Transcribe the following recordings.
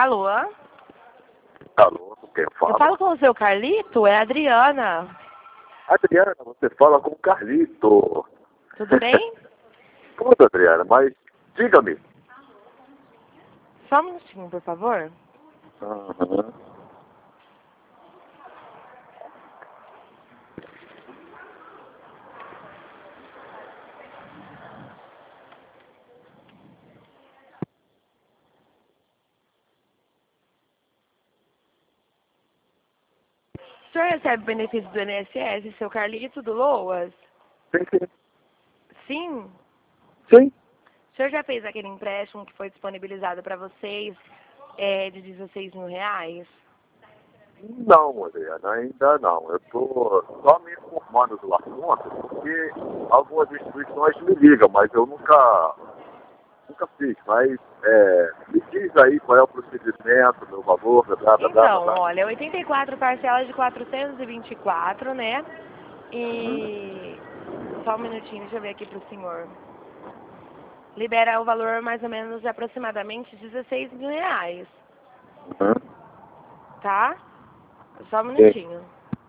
Alô? Alô, quem Eu fala? falo com o seu Carlito? É a Adriana. Adriana, você fala com o Carlito. Tudo bem? Tudo, Adriana, mas diga-me. Só um minutinho, por favor. Uhum. O senhor recebe benefício do INSS, seu Carlito do Loas? Sim, sim. Sim. Sim? O senhor já fez aquele empréstimo que foi disponibilizado para vocês de 16 mil reais? Não, Adriana, ainda não. Eu estou só me informando do assunto, porque algumas instituições me ligam, mas eu nunca fiz. Mas me diz aí qual é o procedimento, meu valor, blá, blá, blá, blá, Então, blá. olha, 84 parcelas de 424, né? Uhum. E... Só um minutinho, deixa eu ver aqui pro senhor. Libera o valor mais ou menos de aproximadamente 16 mil reais, Uhum. tá? Só um Sim. minutinho.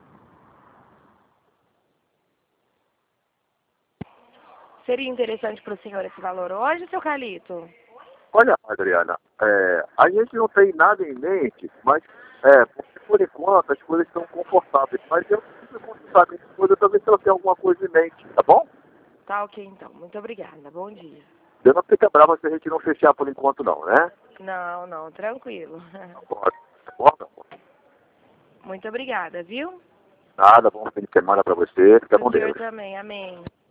Seria interessante pro senhor esse valor hoje, seu Carlito? Olha, Adriana, a gente não tem nada em mente, mas porque por enquanto as coisas estão confortáveis. Mas eu preciso consultar com a minha esposa também se ela tem alguma coisa em mente, tá bom? Tá ok, então. Muito obrigada. Bom dia. Você não fica brava se a gente não fechar por enquanto não, né? Não, não, tranquilo. Tá bom, tá bom, meu amor? Muito obrigada, viu? Nada, bom fim de semana pra você. Fica Pro com senhor Deus. também. Amém.